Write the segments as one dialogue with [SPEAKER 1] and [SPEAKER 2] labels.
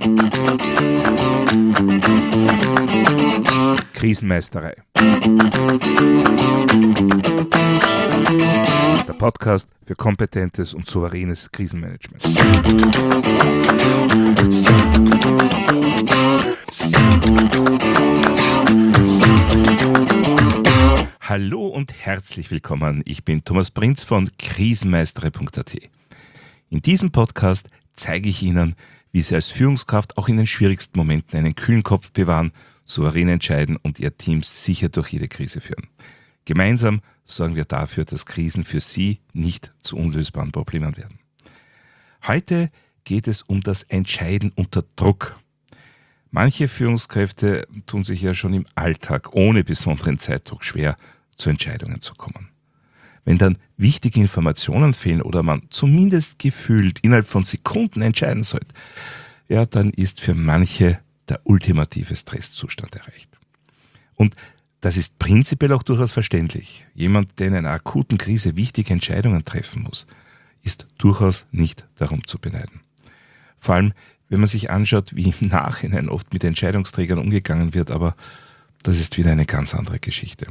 [SPEAKER 1] Krisenmeisterei. Der Podcast für kompetentes und souveränes Krisenmanagement. Hallo und herzlich willkommen. Ich bin Thomas Prinz von krisenmeistere.at. In diesem Podcast zeige ich Ihnen, wie Sie als Führungskraft auch in den schwierigsten Momenten einen kühlen Kopf bewahren, souverän entscheiden und Ihr Team sicher durch jede Krise führen. Gemeinsam sorgen wir dafür, dass Krisen für Sie nicht zu unlösbaren Problemen werden. Heute geht es um das Entscheiden unter Druck. Manche Führungskräfte tun sich ja schon im Alltag ohne besonderen Zeitdruck schwer, zu Entscheidungen zu kommen. Wenn dann wichtige Informationen fehlen oder man zumindest gefühlt innerhalb von Sekunden entscheiden sollte, ja, dann ist für manche der ultimative Stresszustand erreicht. Und das ist prinzipiell auch durchaus verständlich. Jemand, der in einer akuten Krise wichtige Entscheidungen treffen muss, ist durchaus nicht darum zu beneiden. Vor allem, wenn man sich anschaut, wie im Nachhinein oft mit Entscheidungsträgern umgegangen wird, aber das ist wieder eine ganz andere Geschichte.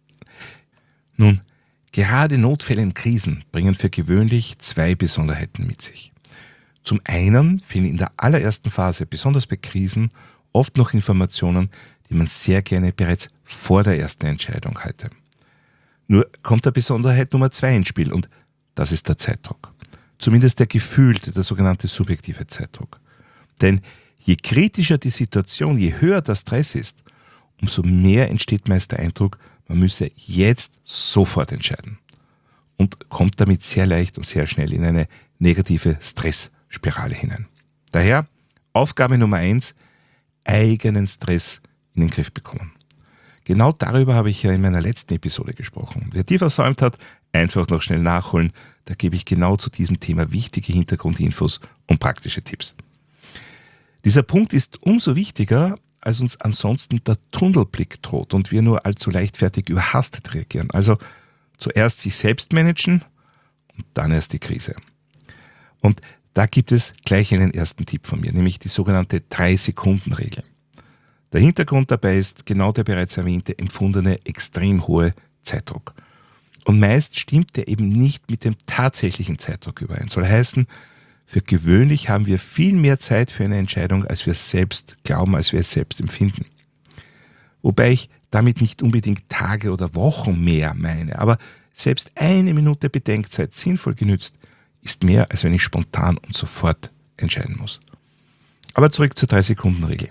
[SPEAKER 1] Nun, gerade Notfälle in Krisen bringen für gewöhnlich zwei Besonderheiten mit sich. Zum einen fehlen in der allerersten Phase, besonders bei Krisen, oft noch Informationen, die man sehr gerne bereits vor der ersten Entscheidung hätte. Nur kommt der Besonderheit Nummer 2 ins Spiel und das ist der Zeitdruck. Zumindest der gefühlte, der sogenannte subjektive Zeitdruck. Denn je kritischer die Situation, je höher der Stress ist, umso mehr entsteht meist der Eindruck, man müsse jetzt sofort entscheiden und kommt damit sehr leicht und sehr schnell in eine negative Stressspirale hinein. Daher Aufgabe Nummer 1, eigenen Stress in den Griff bekommen. Genau darüber habe ich ja in meiner letzten Episode gesprochen. Wer die versäumt hat, einfach noch schnell nachholen. Da gebe ich genau zu diesem Thema wichtige Hintergrundinfos und praktische Tipps. Dieser Punkt ist umso wichtiger, als uns ansonsten der Tunnelblick droht und wir nur allzu leichtfertig überhastet reagieren. Also zuerst sich selbst managen und dann erst die Krise. Und da gibt es gleich einen ersten Tipp von mir, nämlich die sogenannte 3-Sekunden-Regel. Der Hintergrund dabei ist genau der bereits erwähnte empfundene extrem hohe Zeitdruck. Und meist stimmt der eben nicht mit dem tatsächlichen Zeitdruck überein. Soll heißen, für gewöhnlich haben wir viel mehr Zeit für eine Entscheidung, als wir es selbst glauben, als wir es selbst empfinden. Wobei ich damit nicht unbedingt Tage oder Wochen mehr meine, aber selbst eine Minute Bedenkzeit sinnvoll genützt, ist mehr, als wenn ich spontan und sofort entscheiden muss. Aber zurück zur 3-Sekunden-Regel.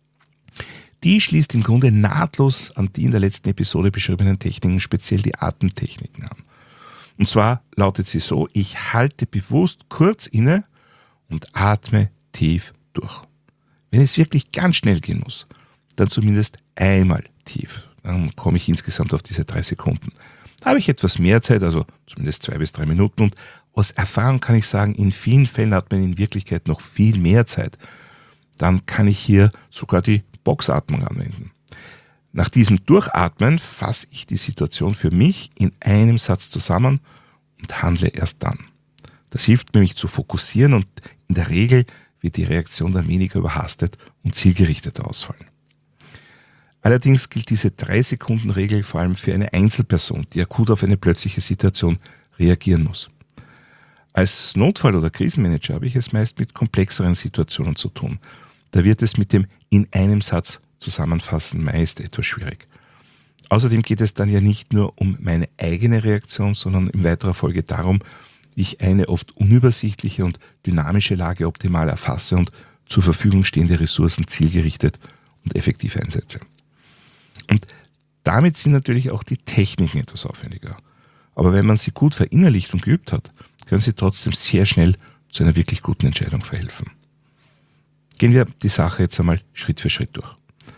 [SPEAKER 1] Die schließt im Grunde nahtlos an die in der letzten Episode beschriebenen Techniken, speziell die Atemtechniken an. Und zwar lautet sie so: Ich halte bewusst kurz inne und atme tief durch. Wenn es wirklich ganz schnell gehen muss, dann zumindest einmal tief. Dann komme ich insgesamt auf diese 3 Sekunden. Da habe ich etwas mehr Zeit, also zumindest 2 bis 3 Minuten. Und aus Erfahrung kann ich sagen, in vielen Fällen hat man in Wirklichkeit noch viel mehr Zeit. Dann kann ich hier sogar die Boxatmung anwenden. Nach diesem Durchatmen fasse ich die Situation für mich in einem Satz zusammen und handle erst dann. Das hilft mir, mich zu fokussieren und in der Regel wird die Reaktion dann weniger überhastet und zielgerichteter ausfallen. Allerdings gilt diese 3-Sekunden-Regel vor allem für eine Einzelperson, die akut auf eine plötzliche Situation reagieren muss. Als Notfall- oder Krisenmanager habe ich es meist mit komplexeren Situationen zu tun. Da wird es mit dem in einem Satz zusammenfassen meist etwas schwierig. Außerdem geht es dann ja nicht nur um meine eigene Reaktion, sondern in weiterer Folge darum, wie ich eine oft unübersichtliche und dynamische Lage optimal erfasse und zur Verfügung stehende Ressourcen zielgerichtet und effektiv einsetze. Und damit sind natürlich auch die Techniken etwas aufwendiger. Aber wenn man sie gut verinnerlicht und geübt hat, können sie trotzdem sehr schnell zu einer wirklich guten Entscheidung verhelfen. Gehen wir die Sache jetzt einmal Schritt für Schritt durch.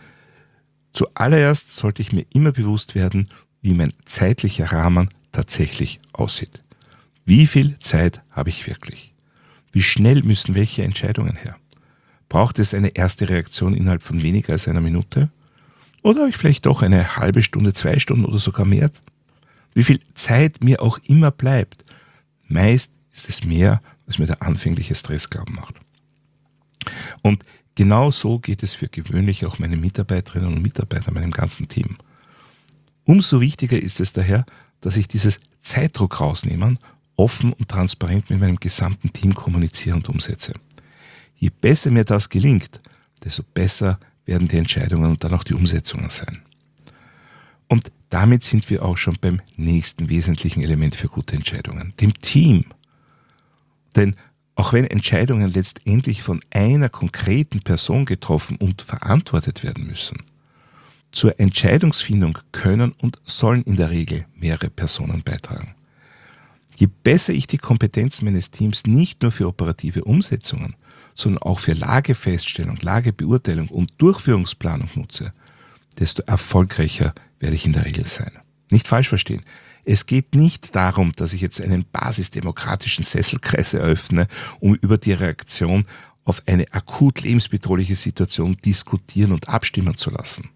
[SPEAKER 1] Zuallererst sollte ich mir immer bewusst werden, wie mein zeitlicher Rahmen tatsächlich aussieht. Wie viel Zeit habe ich wirklich? Wie schnell müssen welche Entscheidungen her? Braucht es eine erste Reaktion innerhalb von weniger als einer Minute? Oder habe ich vielleicht doch eine halbe Stunde, 2 Stunden oder sogar mehr? Wie viel Zeit mir auch immer bleibt, meist ist es mehr, als mir der anfängliche Stress glauben macht. Und Genau so geht es für gewöhnlich auch meinen Mitarbeiterinnen und Mitarbeitern, meinem ganzen Team. Umso wichtiger ist es daher, dass ich dieses Zeitdruck rausnehmen, offen und transparent mit meinem gesamten Team kommuniziere und umsetze. Je besser mir das gelingt, desto besser werden die Entscheidungen und dann auch die Umsetzungen sein. Und damit sind wir auch schon beim nächsten wesentlichen Element für gute Entscheidungen, dem Team. Denn auch wenn Entscheidungen letztendlich von einer konkreten Person getroffen und verantwortet werden müssen, zur Entscheidungsfindung können und sollen in der Regel mehrere Personen beitragen. Je besser ich die Kompetenz meines Teams nicht nur für operative Umsetzungen, sondern auch für Lagefeststellung, Lagebeurteilung und Durchführungsplanung nutze, desto erfolgreicher werde ich in der Regel sein. Nicht falsch verstehen. Es geht nicht darum, dass ich jetzt einen basisdemokratischen Sesselkreis eröffne, um über die Reaktion auf eine akut lebensbedrohliche Situation diskutieren und abstimmen zu lassen.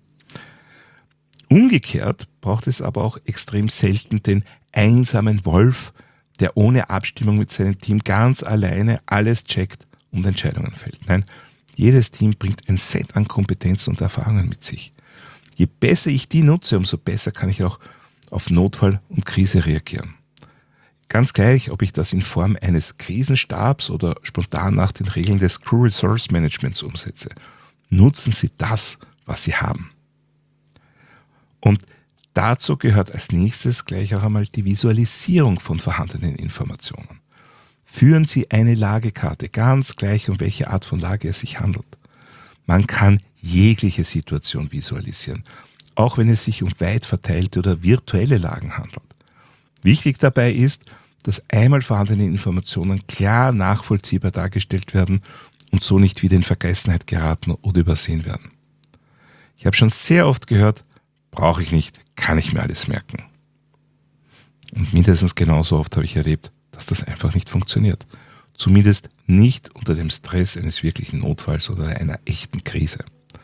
[SPEAKER 1] Umgekehrt braucht es aber auch extrem selten den einsamen Wolf, der ohne Abstimmung mit seinem Team ganz alleine alles checkt und Entscheidungen fällt. Nein, jedes Team bringt ein Set an Kompetenzen und Erfahrungen mit sich. Je besser ich die nutze, umso besser kann ich auch auf Notfall und Krise reagieren. Ganz gleich, ob ich das in Form eines Krisenstabs oder spontan nach den Regeln des Crew Resource Managements umsetze. Nutzen Sie das, was Sie haben. Und dazu gehört als nächstes gleich auch einmal die Visualisierung von vorhandenen Informationen. Führen Sie eine Lagekarte, ganz gleich um welche Art von Lage es sich handelt. Man kann jegliche Situation visualisieren, auch wenn es sich um weit verteilte oder virtuelle Lagen handelt. Wichtig dabei ist, dass einmal vorhandene Informationen klar nachvollziehbar dargestellt werden und so nicht wieder in Vergessenheit geraten oder übersehen werden. Ich habe schon sehr oft gehört, brauche ich nicht, kann ich mir alles merken. Und mindestens genauso oft habe ich erlebt, dass das einfach nicht funktioniert. Zumindest nicht unter dem Stress eines wirklichen Notfalls oder einer echten Krise.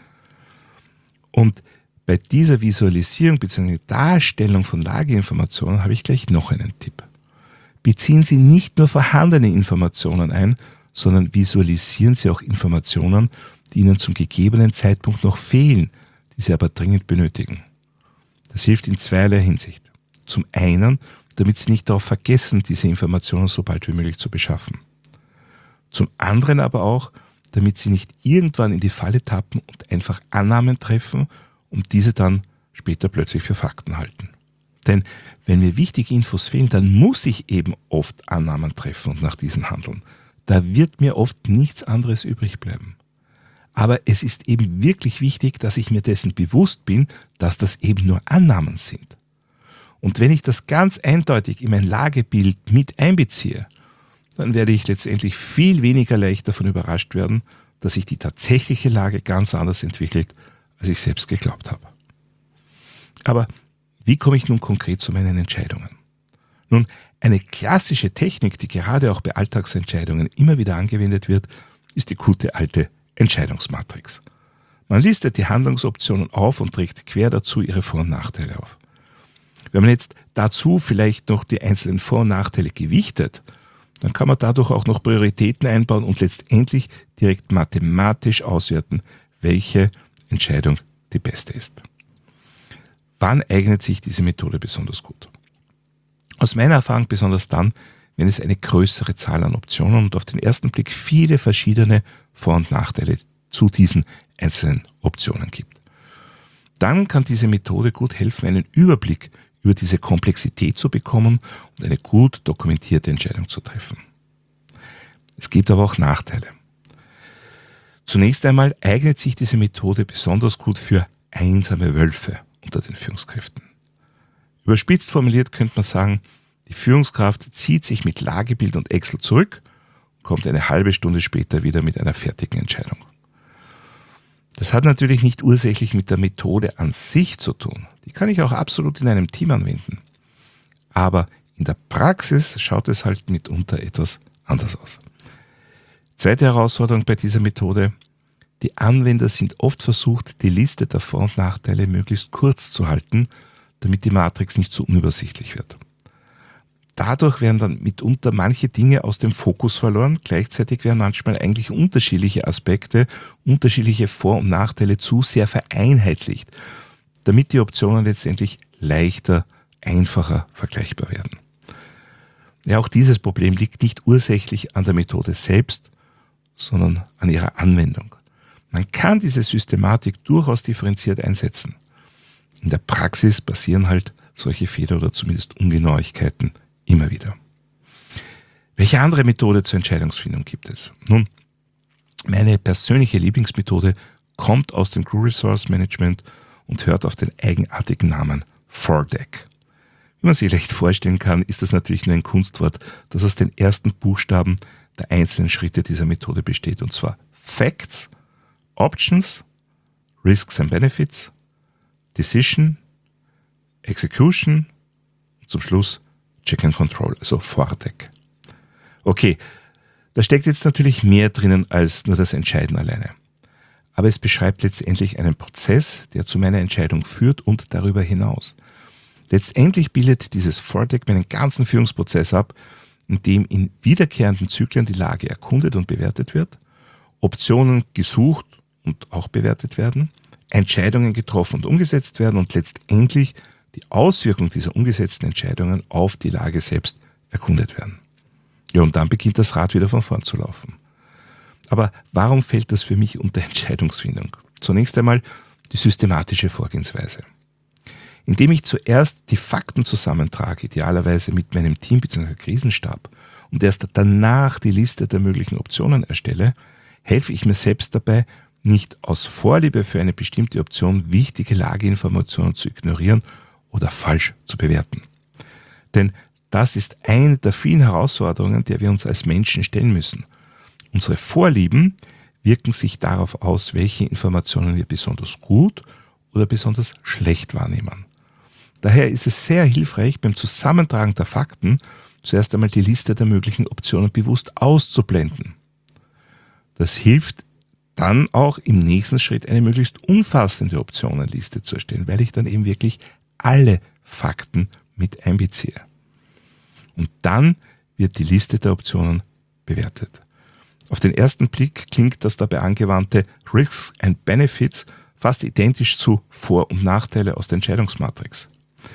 [SPEAKER 1] Und bei dieser Visualisierung bzw. Darstellung von Lageinformationen habe ich gleich noch einen Tipp. Beziehen Sie nicht nur vorhandene Informationen ein, sondern visualisieren Sie auch Informationen, die Ihnen zum gegebenen Zeitpunkt noch fehlen, die Sie aber dringend benötigen. Das hilft in zweierlei Hinsicht. Zum einen, damit Sie nicht darauf vergessen, diese Informationen so bald wie möglich zu beschaffen. Zum anderen aber auch, damit Sie nicht irgendwann in die Falle tappen und einfach Annahmen treffen und diese dann später plötzlich für Fakten halten. Denn wenn mir wichtige Infos fehlen, dann muss ich eben oft Annahmen treffen und nach diesen handeln. Da wird mir oft nichts anderes übrig bleiben. Aber es ist eben wirklich wichtig, dass ich mir dessen bewusst bin, dass das eben nur Annahmen sind. Und wenn ich das ganz eindeutig in mein Lagebild mit einbeziehe, dann werde ich letztendlich viel weniger leicht davon überrascht werden, dass sich die tatsächliche Lage ganz anders entwickelt, als ich selbst geglaubt habe. Aber wie komme ich nun konkret zu meinen Entscheidungen? Nun, eine klassische Technik, die gerade auch bei Alltagsentscheidungen immer wieder angewendet wird, ist die gute alte Entscheidungsmatrix. Man listet die Handlungsoptionen auf und trägt quer dazu ihre Vor- und Nachteile auf. Wenn man jetzt dazu vielleicht noch die einzelnen Vor- und Nachteile gewichtet, dann kann man dadurch auch noch Prioritäten einbauen und letztendlich direkt mathematisch auswerten, welche Entscheidung die beste ist. Wann eignet sich diese Methode besonders gut? Aus meiner Erfahrung besonders dann, wenn es eine größere Zahl an Optionen und auf den ersten Blick viele verschiedene Vor- und Nachteile zu diesen einzelnen Optionen gibt. Dann kann diese Methode gut helfen, einen Überblick über diese Komplexität zu bekommen und eine gut dokumentierte Entscheidung zu treffen. Es gibt aber auch Nachteile. Zunächst einmal eignet sich diese Methode besonders gut für einsame Wölfe unter den Führungskräften. Überspitzt formuliert könnte man sagen, die Führungskraft zieht sich mit Lagebild und Excel zurück und kommt eine halbe Stunde später wieder mit einer fertigen Entscheidung. Das hat natürlich nicht ursächlich mit der Methode an sich zu tun. Die kann ich auch absolut in einem Team anwenden. Aber in der Praxis schaut es halt mitunter etwas anders aus. Zweite Herausforderung bei dieser Methode: Die Anwender sind oft versucht, die Liste der Vor- und Nachteile möglichst kurz zu halten, damit die Matrix nicht so unübersichtlich wird. dadurch werden dann mitunter manche Dinge aus dem Fokus verloren. Gleichzeitig werden manchmal eigentlich unterschiedliche Aspekte, unterschiedliche Vor- und Nachteile zu sehr vereinheitlicht, damit die Optionen letztendlich leichter, einfacher vergleichbar werden. Ja, auch dieses Problem liegt nicht ursächlich an der Methode selbst, sondern an ihrer Anwendung. Man kann diese Systematik durchaus differenziert einsetzen. In der Praxis passieren halt solche Fehler oder zumindest Ungenauigkeiten immer wieder. Welche andere Methode zur Entscheidungsfindung gibt es? Nun, meine persönliche Lieblingsmethode kommt aus dem Crew Resource Management und hört auf den eigenartigen Namen FORDEC. Wie man sich leicht vorstellen kann, ist das natürlich nur ein Kunstwort, das aus den ersten Buchstaben der einzelnen Schritte dieser Methode besteht, und zwar Facts, Options, Risks and Benefits, Decision, Execution und zum Schluss Check and Control, also FORDEC. Okay, da steckt jetzt natürlich mehr drinnen als nur das Entscheiden alleine. Aber es beschreibt letztendlich einen Prozess, der zu meiner Entscheidung führt und darüber hinaus. Letztendlich bildet dieses FORDEC meinen ganzen Führungsprozess ab, in dem in wiederkehrenden Zyklen die Lage erkundet und bewertet wird, Optionen gesucht und auch bewertet werden, Entscheidungen getroffen und umgesetzt werden und letztendlich die Auswirkung dieser umgesetzten Entscheidungen auf die Lage selbst erkundet werden. Ja, und dann beginnt das Rad wieder von vorn zu laufen. Aber warum fällt das für mich unter Entscheidungsfindung? Zunächst einmal die systematische Vorgehensweise. Indem ich zuerst die Fakten zusammentrage, idealerweise mit meinem Team bzw. Krisenstab, und erst danach die Liste der möglichen Optionen erstelle, helfe ich mir selbst dabei, nicht aus Vorliebe für eine bestimmte Option wichtige Lageinformationen zu ignorieren oder falsch zu bewerten. Denn das ist eine der vielen Herausforderungen, der wir uns als Menschen stellen müssen. Unsere Vorlieben wirken sich darauf aus, welche Informationen wir besonders gut oder besonders schlecht wahrnehmen. Daher ist es sehr hilfreich, beim Zusammentragen der Fakten zuerst einmal die Liste der möglichen Optionen bewusst auszublenden. Das hilft dann auch im nächsten Schritt eine möglichst umfassende Optionenliste zu erstellen, weil ich dann eben wirklich alle Fakten mit einbeziehe. Und dann wird die Liste der Optionen bewertet. Auf den ersten Blick klingt das dabei angewandte Risks and Benefits fast identisch zu Vor- und Nachteile aus der Entscheidungsmatrix.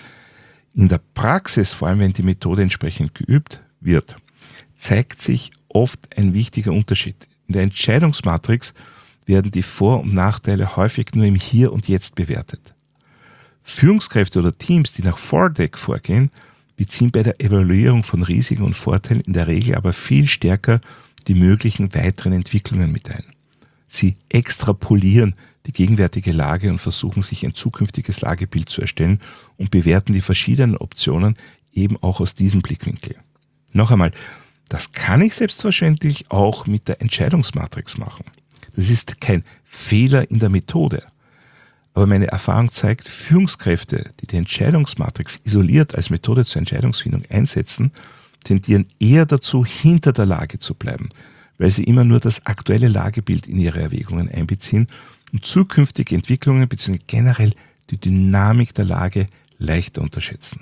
[SPEAKER 1] In der Praxis, vor allem wenn die Methode entsprechend geübt wird, zeigt sich oft ein wichtiger Unterschied. In der Entscheidungsmatrix werden die Vor- und Nachteile häufig nur im Hier und Jetzt bewertet. Führungskräfte oder Teams, die nach FORDEC vorgehen, beziehen bei der Evaluierung von Risiken und Vorteilen in der Regel aber viel stärker die möglichen weiteren Entwicklungen mit ein. Sie extrapolieren die gegenwärtige Lage und versuchen sich ein zukünftiges Lagebild zu erstellen und bewerten die verschiedenen Optionen eben auch aus diesem Blickwinkel. Noch einmal, das kann ich selbstverständlich auch mit der Entscheidungsmatrix machen. Das ist kein Fehler in der Methode. Aber meine Erfahrung zeigt, Führungskräfte, die die Entscheidungsmatrix isoliert als Methode zur Entscheidungsfindung einsetzen, tendieren eher dazu, hinter der Lage zu bleiben, weil sie immer nur das aktuelle Lagebild in ihre Erwägungen einbeziehen und zukünftige Entwicklungen bzw. generell die Dynamik der Lage leichter unterschätzen.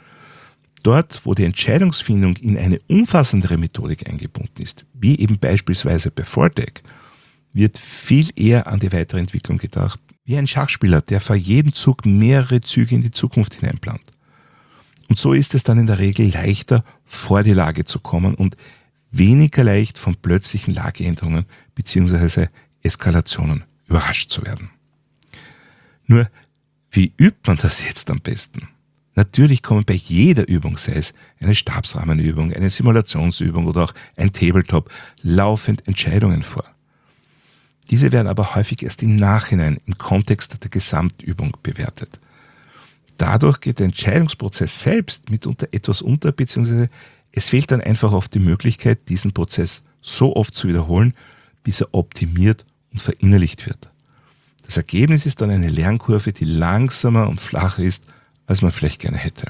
[SPEAKER 1] Dort, wo die Entscheidungsfindung in eine umfassendere Methodik eingebunden ist, wie eben beispielsweise bei FORDEC, wird viel eher an die weitere Entwicklung gedacht, wie ein Schachspieler, der vor jedem Zug mehrere Züge in die Zukunft hineinplant. Und so ist es dann in der Regel leichter, vor die Lage zu kommen und weniger leicht von plötzlichen Lageänderungen bzw. Eskalationen überrascht zu werden. Nur, wie übt man das jetzt am besten? Natürlich kommen bei jeder Übung, sei es eine Stabsrahmenübung, eine Simulationsübung oder auch ein Tabletop, laufend Entscheidungen vor. Diese werden aber häufig erst im Nachhinein im Kontext der Gesamtübung bewertet. Dadurch geht der Entscheidungsprozess selbst mitunter etwas unter, beziehungsweise es fehlt dann einfach oft die Möglichkeit, diesen Prozess so oft zu wiederholen, bis er optimiert und verinnerlicht wird. Das Ergebnis ist dann eine Lernkurve, die langsamer und flacher ist, als man vielleicht gerne hätte.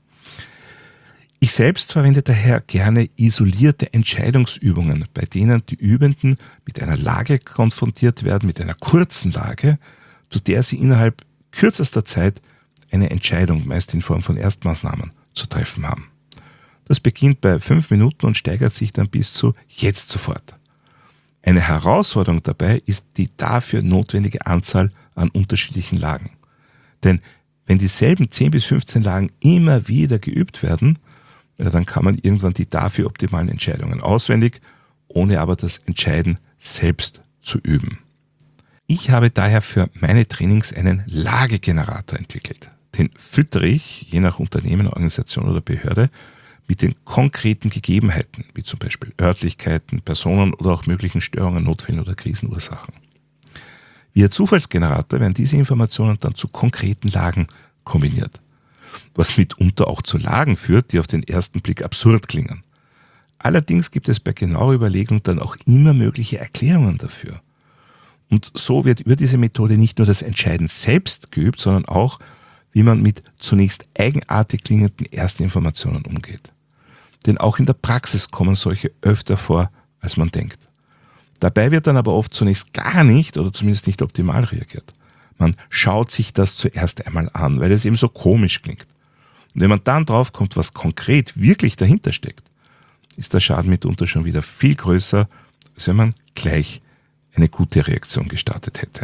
[SPEAKER 1] Ich selbst verwende daher gerne isolierte Entscheidungsübungen, bei denen die Übenden mit einer Lage konfrontiert werden, mit einer kurzen Lage, zu der sie innerhalb kürzester Zeit eine Entscheidung, meist in Form von Erstmaßnahmen, zu treffen haben. Das beginnt bei 5 Minuten und steigert sich dann bis zu jetzt sofort. Eine Herausforderung dabei ist die dafür notwendige Anzahl an unterschiedlichen Lagen. Denn wenn dieselben 10 bis 15 Lagen immer wieder geübt werden, dann kann man irgendwann die dafür optimalen Entscheidungen auswendig, ohne aber das Entscheiden selbst zu üben. Ich habe daher für meine Trainings einen Lagegenerator entwickelt. Den füttere ich, je nach Unternehmen, Organisation oder Behörde, mit den konkreten Gegebenheiten, wie zum Beispiel Örtlichkeiten, Personen oder auch möglichen Störungen, Notfällen oder Krisenursachen. Via Zufallsgenerator werden diese Informationen dann zu konkreten Lagen kombiniert, was mitunter auch zu Lagen führt, die auf den ersten Blick absurd klingen. Allerdings gibt es bei genauer Überlegung dann auch immer mögliche Erklärungen dafür. Und so wird über diese Methode nicht nur das Entscheiden selbst geübt, sondern auch, wie man mit zunächst eigenartig klingenden Erstinformationen umgeht. Denn auch in der Praxis kommen solche öfter vor, als man denkt. Dabei wird dann aber oft zunächst gar nicht oder zumindest nicht optimal reagiert. Man schaut sich das zuerst einmal an, weil es eben so komisch klingt. Und wenn man dann draufkommt, was konkret wirklich dahinter steckt, ist der Schaden mitunter schon wieder viel größer, als wenn man gleich eine gute Reaktion gestartet hätte.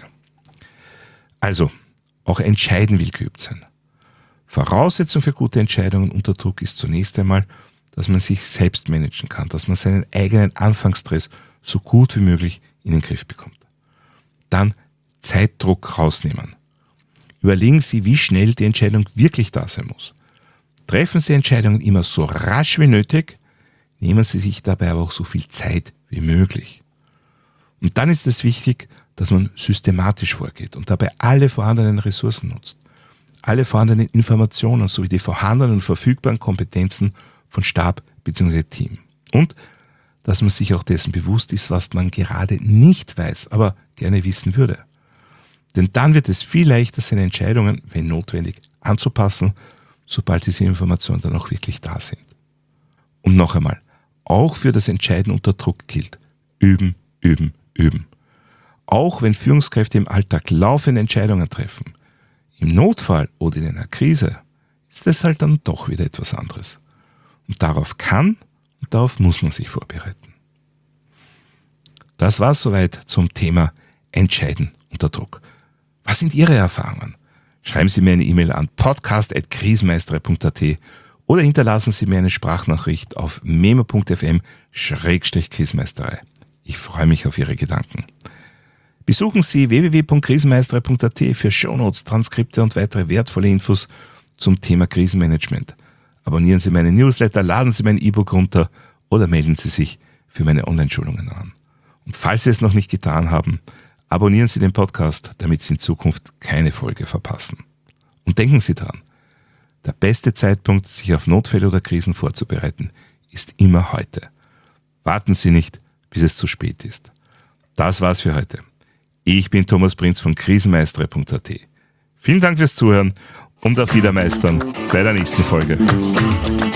[SPEAKER 1] Also, auch Entscheiden will geübt sein. Voraussetzung für gute Entscheidungen unter Druck ist zunächst einmal, dass man sich selbst managen kann, dass man seinen eigenen Anfangsstress so gut wie möglich in den Griff bekommt. Dann Zeitdruck rausnehmen. Überlegen Sie, wie schnell die Entscheidung wirklich da sein muss. Treffen Sie Entscheidungen immer so rasch wie nötig, nehmen Sie sich dabei aber auch so viel Zeit wie möglich. Und dann ist es wichtig, dass man systematisch vorgeht und dabei alle vorhandenen Ressourcen nutzt, alle vorhandenen Informationen sowie die vorhandenen und verfügbaren Kompetenzen von Stab bzw. Team. Und dass man sich auch dessen bewusst ist, was man gerade nicht weiß, aber gerne wissen würde. Denn dann wird es viel leichter, seine Entscheidungen, wenn notwendig, anzupassen, sobald diese Informationen dann auch wirklich da sind. Und noch einmal, auch für das Entscheiden unter Druck gilt: üben, üben, üben. Auch wenn Führungskräfte im Alltag laufende Entscheidungen treffen, im Notfall oder in einer Krise ist es halt dann doch wieder etwas anderes. Und darauf kann und darauf muss man sich vorbereiten. Das war soweit zum Thema Entscheiden unter Druck. Was sind Ihre Erfahrungen? Schreiben Sie mir eine E-Mail an podcast@krisenmeister.at oder hinterlassen Sie mir eine Sprachnachricht auf memo.fm/krisenmeisterei. Ich freue mich auf Ihre Gedanken. Besuchen Sie www.krisenmeister.at für Shownotes, Transkripte und weitere wertvolle Infos zum Thema Krisenmanagement. Abonnieren Sie meinen Newsletter, laden Sie mein E-Book runter oder melden Sie sich für meine Online-Schulungen an. Und falls Sie es noch nicht getan haben, abonnieren Sie den Podcast, damit Sie in Zukunft keine Folge verpassen. Und denken Sie dran, der beste Zeitpunkt, sich auf Notfälle oder Krisen vorzubereiten, ist immer heute. Warten Sie nicht, bis es zu spät ist. Das war's für heute. Ich bin Thomas Prinz von krisenmeister.at. Vielen Dank fürs Zuhören und auf Wiedermeistern bei der nächsten Folge.